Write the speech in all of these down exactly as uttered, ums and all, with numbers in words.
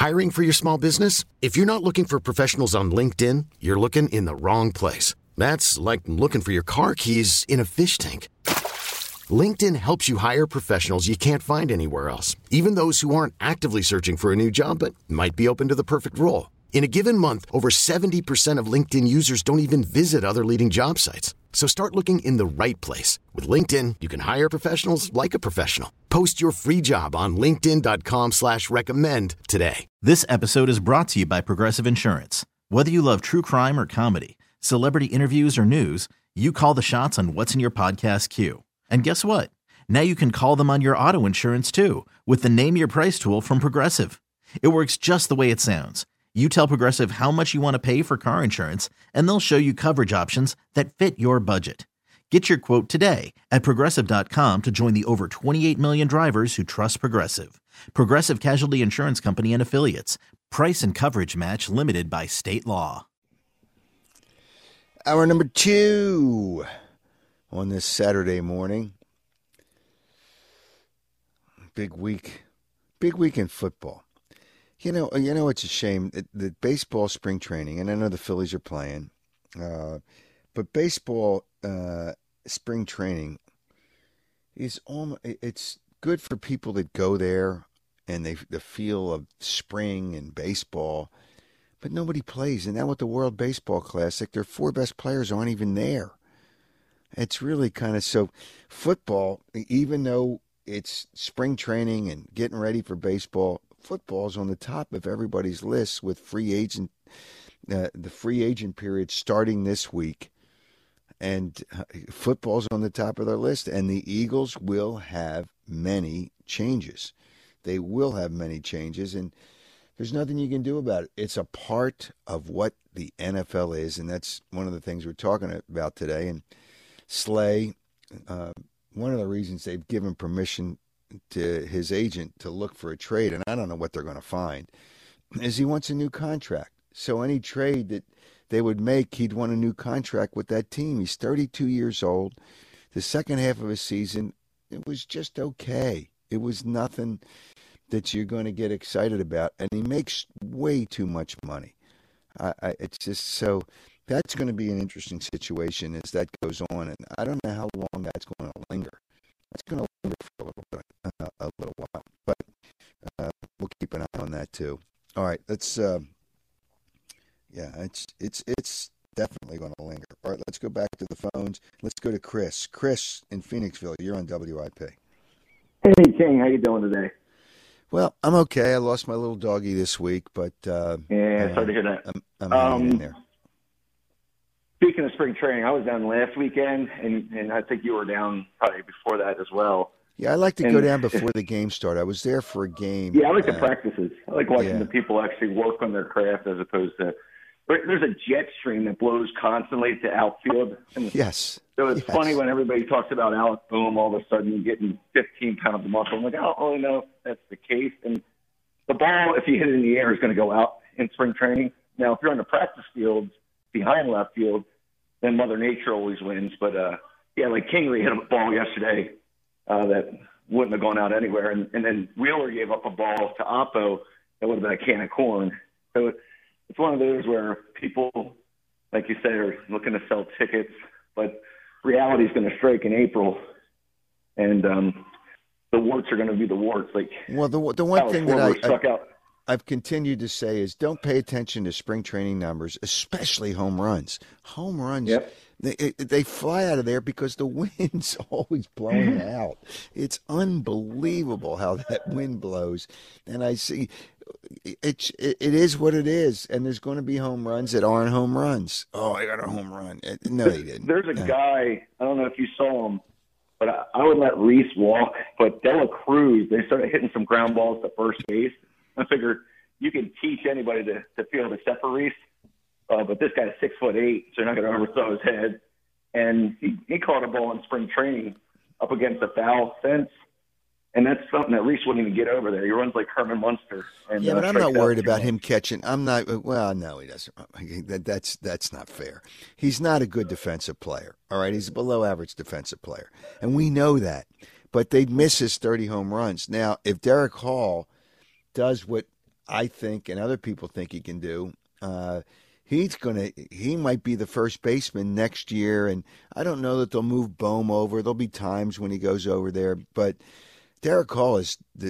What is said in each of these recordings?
Hiring for your small business? If you're not looking for professionals on LinkedIn, you're looking in the wrong place. That's like looking for your car keys in a fish tank. LinkedIn helps you hire professionals you can't find anywhere else, even those who aren't actively searching for a new job but might be open to the perfect role. In a given month, over seventy percent of LinkedIn users don't even visit other leading job sites. So start looking in the right place. With LinkedIn, you can hire professionals like a professional. Post your free job on linkedin dot com slash recommend today. This episode is brought to you by Progressive Insurance. Whether you love true crime or comedy, celebrity interviews or news, you call the shots on what's in your podcast queue. And guess what? Now you can call them on your auto insurance too with the Name Your Price tool from Progressive. It works just the way it sounds. You tell Progressive how much you want to pay for car insurance, and they'll show you coverage options that fit your budget. Get your quote today at progressive dot com to join the over twenty-eight million drivers who trust Progressive. Progressive Casualty Insurance Company and Affiliates. Price and coverage match limited by state law. Hour number two on this Saturday morning. Big week. Big week in football. You know, you know, it's a shame that, that baseball spring training, and I know the Phillies are playing, uh, but baseball uh, spring training is almost, it's good for people that go there and they the feel of spring and baseball, but nobody plays. And now with the World Baseball Classic, their four best players aren't even there. It's really kind of so football, even though it's spring training and getting ready for baseball, football's on the top of everybody's list with free agent, uh, the free agent period starting this week, and uh, football's on the top of their list. And the Eagles will have many changes. They will have many changes, and there's nothing you can do about it. It's a part of what the N F L is, and that's one of the things we're talking about today. And Slay, uh, one of the reasons they've given permission to his agent to look for a trade, and I don't know what they're going to find, is he wants a new contract. So any trade that they would make, he'd want a new contract with that team. He's thirty-two years old. The second half of his season, it was just okay. It was nothing that you're going to get excited about, and he makes way too much money. I, I, it's just so that's going to be an interesting situation as that goes on, and I don't know how long that's going to linger. It's going to linger for a little bit, uh, a little while, but uh, we'll keep an eye on that too. All right, let's. Uh, yeah, it's it's it's definitely going to linger. All right, let's go back to the phones. Let's go to Chris. Chris in Phoenixville, you're on W I P. Hey King, how you doing today? Well, I'm okay. I lost my little doggy this week, but uh, yeah, sorry to hear that. I'm, I'm um, hanging in there. Speaking of spring training, I was down last weekend, and, and I think you were down probably before that as well. Yeah, I like to and, go down before the game start. I was there for a game. Yeah, I like uh, the practices. I like watching yeah. the people actually work on their craft as opposed to there's a jet stream that blows constantly to outfield. And yes. So it's yes. funny when everybody talks about Alec Boehm, all of a sudden you're getting fifteen pounds of muscle. I'm like, I don't really know if that's the case. And the ball, if you hit it in the air, is going to go out in spring training. Now, if you're on the practice fields behind left field, then Mother Nature always wins. But, uh, yeah, like Kingley hit a ball yesterday uh, that wouldn't have gone out anywhere. And, and then Wheeler gave up a ball to Oppo that would have been a can of corn. So it's one of those where people, like you said, are looking to sell tickets, but reality is going to strike in April, and um, the warts are going to be the warts. Like, well, the the one thing that I, stuck I out. I've continued to say is don't pay attention to spring training numbers, especially home runs. Home runs, yep. they they fly out of there because the wind's always blowing out. It's unbelievable how that wind blows, and I see. It, it it is what it is, and there's going to be home runs that aren't home runs. Oh, I got a home run. No, he didn't. There's a no. guy, I don't know if you saw him, but I, I would let Reese walk. But Dela Cruz, they started hitting some ground balls to first base. I figured you can teach anybody to, to field except for Reese, uh, but this guy's six foot eight, so you're not going to overthrow his head. And he, he caught a ball in spring training up against a foul fence. And that's something that Reese wouldn't even get over there. He runs like Herman Munster. And, yeah, but uh, I'm not worried about much. him catching. I'm not. Well, no, he doesn't. That, that's that's not fair. He's not a good defensive player. All right, he's a below average defensive player, and we know that. But they'd miss his thirty home runs. Now, if Derek Hall does what I think, and other people think he can do. Uh, he's gonna. He might be the first baseman next year, and I don't know that they'll move Bohm over. There'll be times when he goes over there, but Derek Hall is the.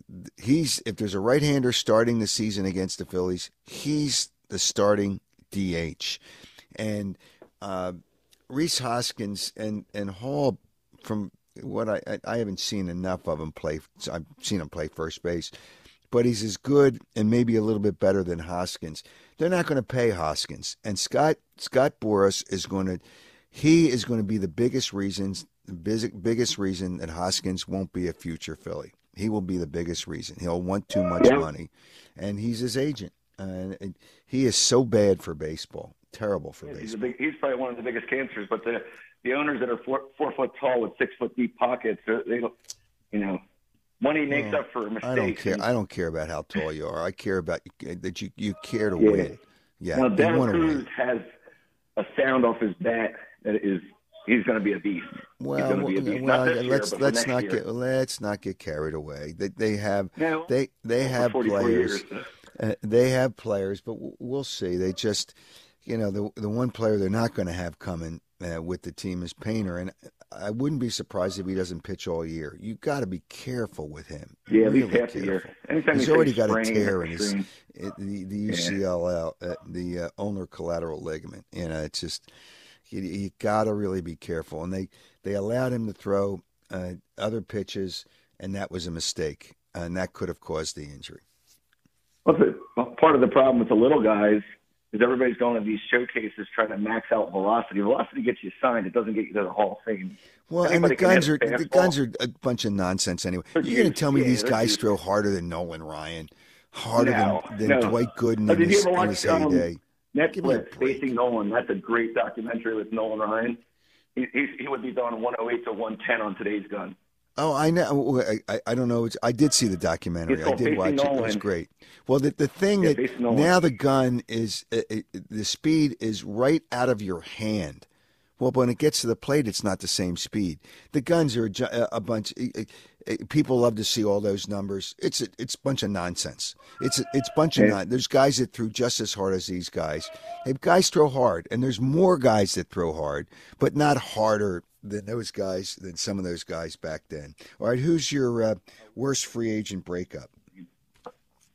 He's if there's a right-hander starting the season against the Phillies, he's the starting D H, and uh, Rhys Hoskins and and Hall. From what I, I I haven't seen enough of him play. I've seen him play first base, but he's as good and maybe a little bit better than Hoskins. They're not going to pay Hoskins, and Scott Scott Boras is going to. He is going to be the biggest reasons, the biggest reason that Hoskins won't be a future Philly. He will be the biggest reason. He'll want too much yeah. money, and he's his agent. Uh, and he is so bad for baseball, terrible for yeah, baseball. He's, a big, he's probably one of the biggest cancers. But the the owners that are four, four foot tall with six foot deep pockets, they don't, you know, money makes well, up for mistakes. I don't care. And, I don't care about how tall you are. I care about that you you care to yeah. win. Yeah, now you Darren want to Cruz win. has a sound off his bat that is. He's going to be a beast. Well, He's be a beast. well, Not this let's year, but let's next not year. get let's not get carried away. They they have No, they they for have forty-four players. years. Uh, they have players, but w- we'll see. They just, you know, the the one player they're not going to have coming uh, with the team is Painter, and I wouldn't be surprised if he doesn't pitch all year. You got to be careful with him. Yeah, at really least half the year. careful. Anytime He's you already say got a sprain, tear in his extreme. it, the the U C L L, uh, the uh, ulnar collateral ligament. You know, it's just you, you got to really be careful. And they they allowed him to throw uh, other pitches, and that was a mistake, and that could have caused the injury. Well, the, well, part of the problem with the little guys is everybody's going to these showcases trying to max out velocity. Velocity gets you signed; it doesn't get you to the Hall of Fame. Well, Anybody and the can guns are hit a the fastball. guns are a bunch of nonsense anyway. They're You're going to huge. tell me Yeah, these they're guys huge. throw harder than Nolan Ryan, harder No, than, than no. Dwight Gooden Oh, in did you his, ever in watch his um, heyday. Give me a Netflix, break. Facing Nolan? That's a great documentary with Nolan Ryan. He, he, he would be throwing one oh eight to one ten on today's gun. Oh, I know. I, I, I don't know. It's, I did see the documentary. It's I called did Facing watch it. It was Nolan. great. Well, the the thing Yeah, that Facing Nolan. now the gun is uh, it, the speed is right out of your hand. Well, but when it gets to the plate, it's not the same speed. The guns are a, ju- a bunch. uh, uh, People love to see all those numbers. It's a, it's a bunch of nonsense. It's a, it's a bunch of Yeah. non. There's guys that threw just as hard as these guys. Hey, guys throw hard, and there's more guys that throw hard, but not harder than those guys, than some of those guys back then. All right, who's your uh, worst free agent breakup? It's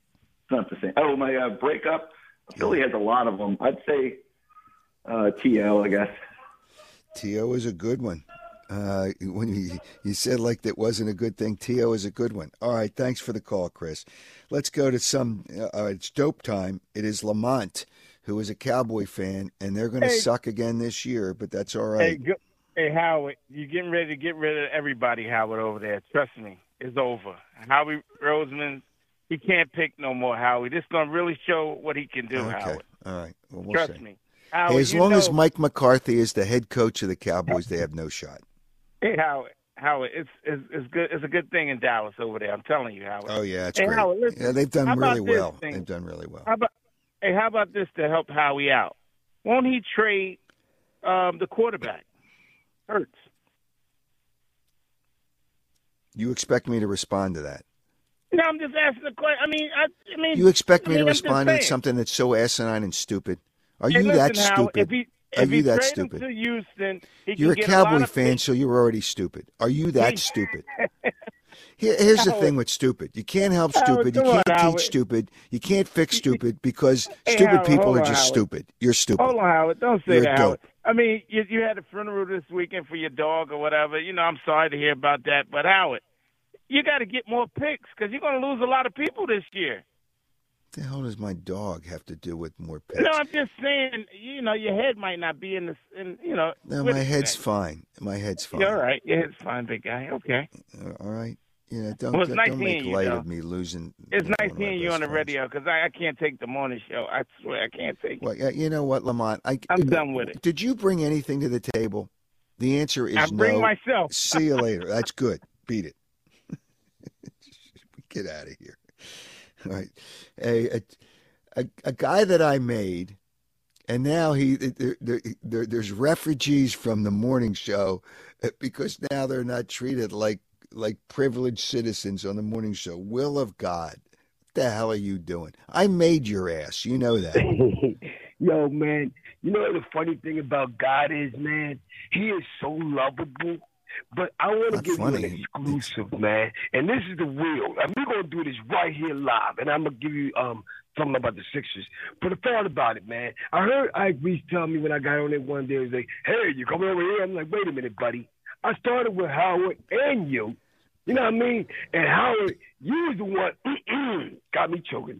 not the same. Oh, my uh, breakup. Philly has a lot of them. I'd say uh, T L, I guess. T O is a good one. Uh, when you, you said like that wasn't a good thing, T O is a good one. All right, thanks for the call, Chris. Let's go to some, uh, it's dope time. It is Lamont, who is a Cowboy fan, and they're going to Hey. suck again this year, but that's all Hey, right. go, hey, Howard, you're getting ready to get rid of everybody, Howard, over there. Trust me, it's over. Howie Roseman, he can't pick no more, Howie. This is going to really show what he can do, Okay, Howard. all right. Well, we'll Trust see. me. Howard, Hey, as you long know, as Mike McCarthy is the head coach of the Cowboys, they have no shot. Hey, Howard, Howard, it's, it's, it's, good, it's a good thing in Dallas over there. I'm telling you, Howard. Oh, yeah, it's Hey, great. Howard, listen, yeah, they've done how about really this well. thing? They've done really well. How about, hey, how about this to help Howie out? Won't he trade um, the quarterback? Hurts. You expect me to respond to that? No, I'm just asking the question. I mean, I, I mean, You expect I me mean, to I'm just respond to saying. something that's so asinine and stupid? Are Hey, you listen, that Howard, stupid? If he, Are if you he that trade stupid? him to Houston, he You're a can get a lot Cowboy of fan, picks. so you're already stupid. Are you that He- stupid? Here, here's the Howard. thing with stupid. You can't help Howard, stupid. You come on, can't Howard. teach stupid. You can't fix stupid because Hey, stupid Howard, people hold are on, just Howard. stupid. You're stupid. Hold on, Howard. Don't say You're a that, Howard. dope. I mean, you, you had a funeral this weekend for your dog or whatever. You know, I'm sorry to hear about that. But, Howard, you got to get more picks because you're going to lose a lot of people this year. What the hell does my dog have to do with more picks? No, I'm just saying, you know, your head might not be in the, in, you know. No, with my it head's today. fine. My head's fine. You're all right. Your head's fine, big guy. Okay. Uh, All right. You know, don't, Well, it's don't nice make hearing you, light though. of me losing. It's one nice of my hearing you best on the friends. radio because I, I can't take the morning show. I swear I can't take it. Well, yeah, you know what, Lamont? I, I'm done with it. Did you bring anything to the table? The answer is I bring no. myself. See you later. That's good. Beat it. Get out of here. All right. A, a, a, a guy that I made, and now he there, there, there, there's refugees from the morning show because now they're not treated like like privileged citizens on the morning show. Will of God. the hell are you doing? I made your ass. You know that. Yo, man, you know what the funny thing about God is, man? He is so lovable. But I want to Not give funny. you an exclusive, man. And this is the real. And we're going to do this right here live. And I'm going to give you um something about the Sixers. But I thought about it, man. I heard Ike Reese tell me when I got on it one day, he was like, hey, you coming over here? I'm like, wait a minute, buddy. I started with Howard and you. You know what I mean? And Howard, you was the one, got me choking.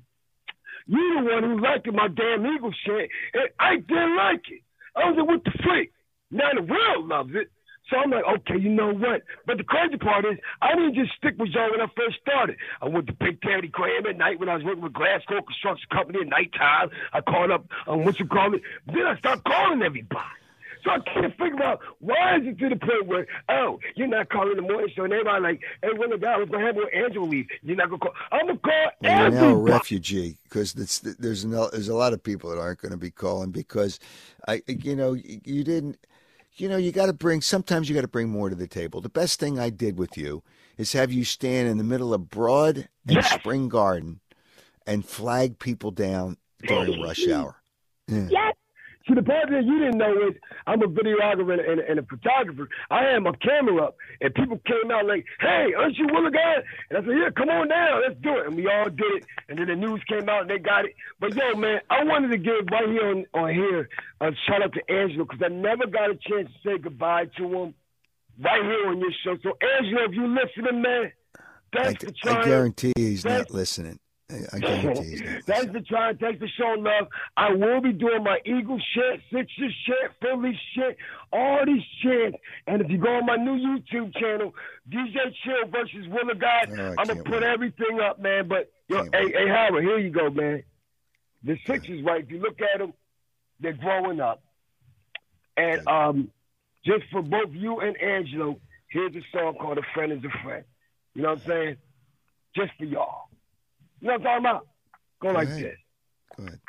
You the one who liked my damn Eagles shit, and I didn't like it. I was like, what the freak? Now the world loves it. So I'm like, okay, you know what? But the crazy part is, I didn't just stick with y'all when I first started. I went to Big Daddy Graham at night when I was working with Glasgow Construction Company at nighttime. I called up, um, what you call it? Then I started calling everybody. So I can't figure out why is it to the point where, oh, you're not calling the morning show, and everybody like, hey, when the guy was going to have Angela leave, you're not going to call. I'm going to call well, everybody. You're now a refugee because there's no, there's a lot of people that aren't going to be calling because, I, you know, you didn't. You know, you got to bring, sometimes you got to bring more to the table. The best thing I did with you is have you stand in the middle of Broad and Yes. Spring Garden and flag people down during rush hour. Yeah. Yes. See, the part that you didn't know is I'm a videographer and, and, and a photographer. I had my camera up, and people came out like, hey, aren't you Willigan? And I said, yeah, come on down, let's do it. And we all did it, and then the news came out, and they got it. But, yo, man, I wanted to give right here on, on here a shout-out to Angelo because I never got a chance to say goodbye to him right here on your show. So, Angelo, if you're listening, man, thanks I, for trying. I guarantee he's Thanks. not listening. I guarantee he's not listening. Thanks for trying. Thanks for showing love. I will be doing my Eagles shit, Sixers shit, Phillies shit, all these shit. And if you go on my new YouTube channel, D J Chill versus Willa God, Oh, I I'm going to can't put wait. everything up, man. But, yo, Can't hey, wait. hey, Howard, here you go, man. The Sixers, right, if you look at them, they're growing up. And um, just for both you and Angelo, here's a song called A Friend is a Friend. You know what I'm saying? Just for y'all. You know what I'm talking about? Go like ahead. this. Go ahead.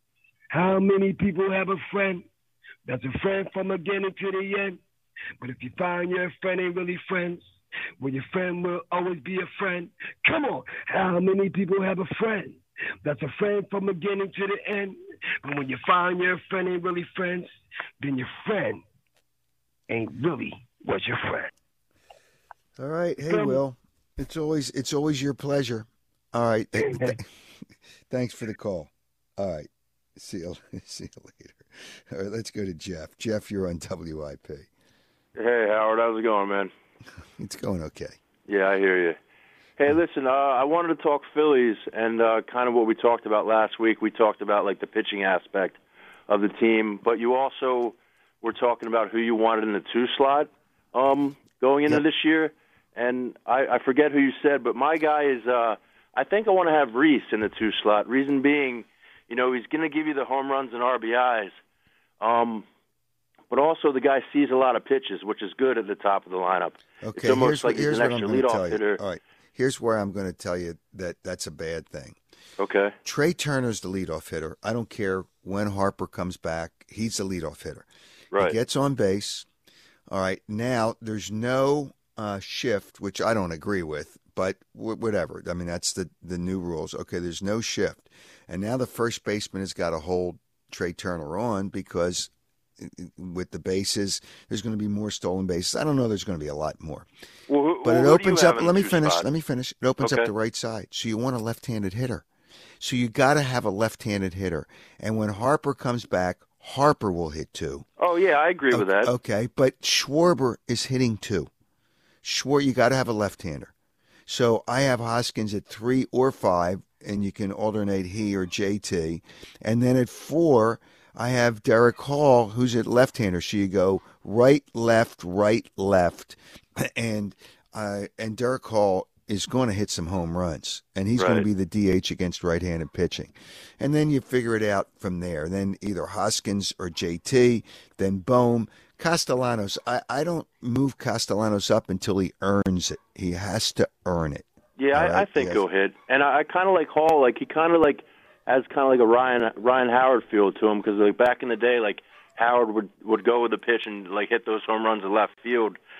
How many people have a friend that's a friend from the beginning to the end? But if you find your friend ain't really friends, well, your friend will always be a friend. Come on. How many people have a friend that's a friend from the beginning to the end? But when you find your friend ain't really friends, then your friend ain't really was your friend. All right. Hey, Um, Will. It's always it's always your pleasure. All right. Th- th- Thanks for the call. All right. See you, see you later. All right, let's go to Jeff. Jeff, you're on W I P. Hey, Howard, how's it going, man? It's going okay. Yeah, I hear you. Hey, listen, uh, I wanted to talk Phillies and uh, kind of what we talked about last week. We talked about, like, the pitching aspect of the team, but you also were talking about who you wanted in the two slot um, going into Yep. this year. And I, I forget who you said, but my guy is uh, – I think I want to have Reese in the two slot. Reason being, you know, he's going to give you the home runs and R B Is. Um, but also the guy sees a lot of pitches, which is good at the top of the lineup. Okay, It's almost here's, like he's here's an what I'm extra going to tell leadoff you. hitter. All right, here's where I'm going to tell you that that's a bad thing. Okay. Trey Turner's the leadoff hitter. I don't care when Harper comes back. He's the leadoff hitter. Right. He gets on base. All right, now there's no uh, shift, which I don't agree with, but w- whatever. I mean, that's the, the new rules. Okay, there's no shift. And now the first baseman has got to hold Trey Turner on because with the bases, there's going to be more stolen bases. I don't know there's going to be a lot more. Well, who, But well, it who do you opens have up. in Let the me two finish. spot? Let me finish. It opens Okay. up the right side. So you want a left-handed hitter. So you got to have a left-handed hitter. And when Harper comes back, Harper will hit two. Oh, yeah, I agree with that. Okay, but Schwarber is hitting two. Schwarber, you got to have a left-hander. So I have Hoskins at three or five, and you can alternate he or J T. And then at four, I have Derek Hall, who's at left-hander. So you go right, left, right, left, and uh, and Derek Hall is going to hit some home runs, and he's going to Right. be the D H against right-handed pitching. And then you figure it out from there. Then either Hoskins or J T, then Bohm. Castellanos, I, I don't move Castellanos up until he earns it. He has to earn it. Yeah, All I, I right, think yes. he'll hit. And I, I kind of like Hall. Like, he kind of like has kind of like a Ryan Ryan Howard feel to him because, like, back in the day, like, Howard would, would go with the pitch and, like, hit those home runs in left field.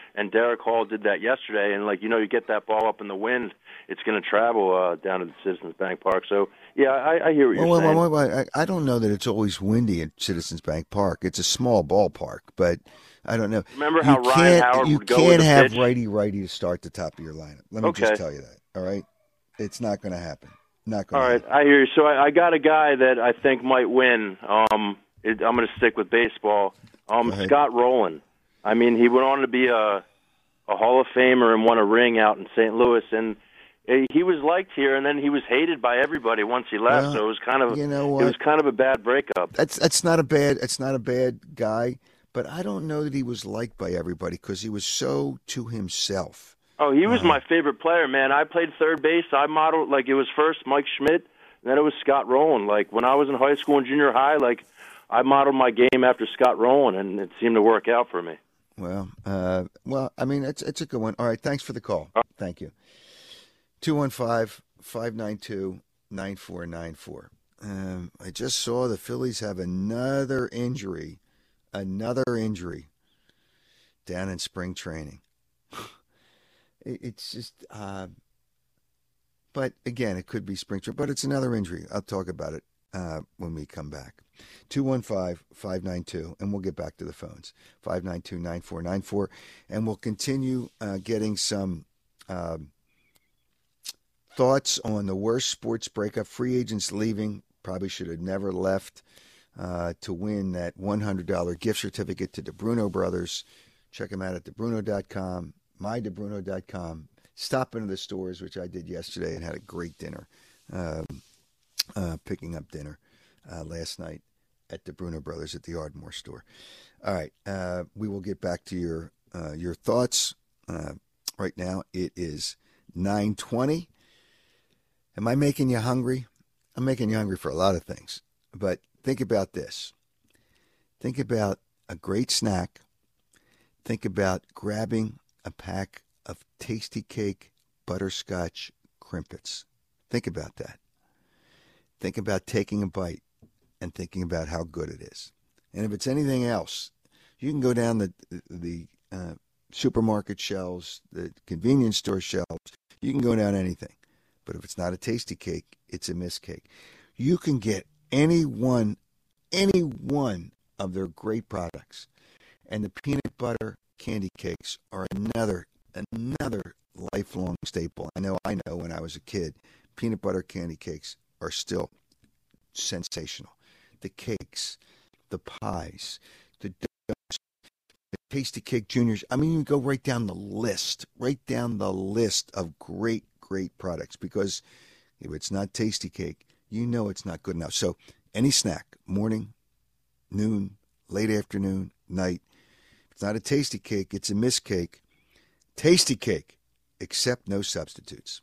And Derek Hall did that yesterday. And, like, you know, you get that ball up in the wind, it's going to travel uh, down to the Citizens Bank Park. So, yeah, I, I hear what you're well, saying. Well, well, well, I don't know that it's always windy at Citizens Bank Park. It's a small ballpark, but I don't know. Remember how you Ryan Howard you would go can't with the have pitch? righty-righty to start the top of your lineup. Let me Okay. just tell you that, all right? It's not going to happen. Not going All to right, happen. I hear you. So I, I got a guy that I think might win. Um, it, I'm going to stick with baseball. Um, Go ahead. Scott Rowland. I mean, he went on to be a, a Hall of Famer and won a ring out in Saint Louis, and he was liked here, and then he was hated by everybody once he left. Well, so it was kind of you know it what? was kind of a bad breakup. That's that's not a bad it's not a bad guy, but I don't know that he was liked by everybody because he was so to himself. Oh, he was Uh-huh. my favorite player, man. I played third base. I modeled, like, it was first Mike Schmidt, and then it was Scott Rowland. Like, when I was in high school and junior high, like, I modeled my game after Scott Rowland, and it seemed to work out for me. Well, uh, well, I mean, it's it's a good one. All right, thanks for the call. Thank you. two one five, five nine two, nine four nine four. Um, I just saw the Phillies have another injury, another injury down in spring training. it, it's just, uh, but again, it could be spring training, but it's another injury. I'll talk about it uh, when we come back. two one five, five nine two, and we'll get back to the phones. five nine two, nine four nine four, and we'll continue uh, getting some um, thoughts on the worst sports breakup. Free agents leaving, probably should have never left uh, to win that one hundred dollars gift certificate to DeBruno Brothers. Check them out at debruno dot com, my debruno dot com. Stop into the stores, which I did yesterday, and had a great dinner, um, uh, picking up dinner uh, last night at DeBruno Brothers at the Ardmore store. All right, uh, we will get back to your uh, your thoughts. Uh, right now, it is nine twenty. Am I making you hungry? I'm making you hungry for a lot of things. But think about this. Think about a great snack. Think about grabbing a pack of Tasty Cake butterscotch crimpets. Think about that. Think about taking a bite and thinking about how good it is. And if it's anything else, you can go down the the uh, supermarket shelves, the convenience store shelves. You can go down anything. But if it's not a Tasty Cake, it's a Miss Cake. You can get any one, any one of their great products. And the peanut butter candy cakes are another, another lifelong staple. I know, I know when I was a kid, peanut butter candy cakes are still sensational. The cakes, the pies, the donuts, the Tasty Cake Juniors. I mean, you can go right down the list, right down the list of great, great products, because if it's not Tasty Cake, you know it's not good enough. So any snack, morning, noon, late afternoon, night, if it's not a Tasty Cake, it's a Miss Cake. Tasty Cake, except no substitutes.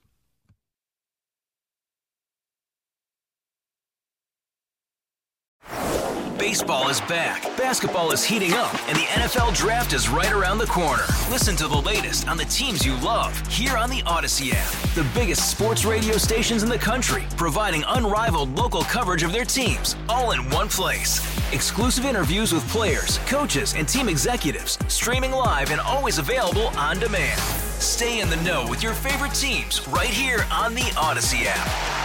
Baseball is back, basketball is heating up, and the N F L Draft is right around the corner. Listen to the latest on the teams you love here on the Odyssey app. The biggest sports radio stations in the country, providing unrivaled local coverage of their teams, all in one place. Exclusive interviews with players, coaches, and team executives, streaming live and always available on demand. Stay in the know with your favorite teams right here on the Odyssey app.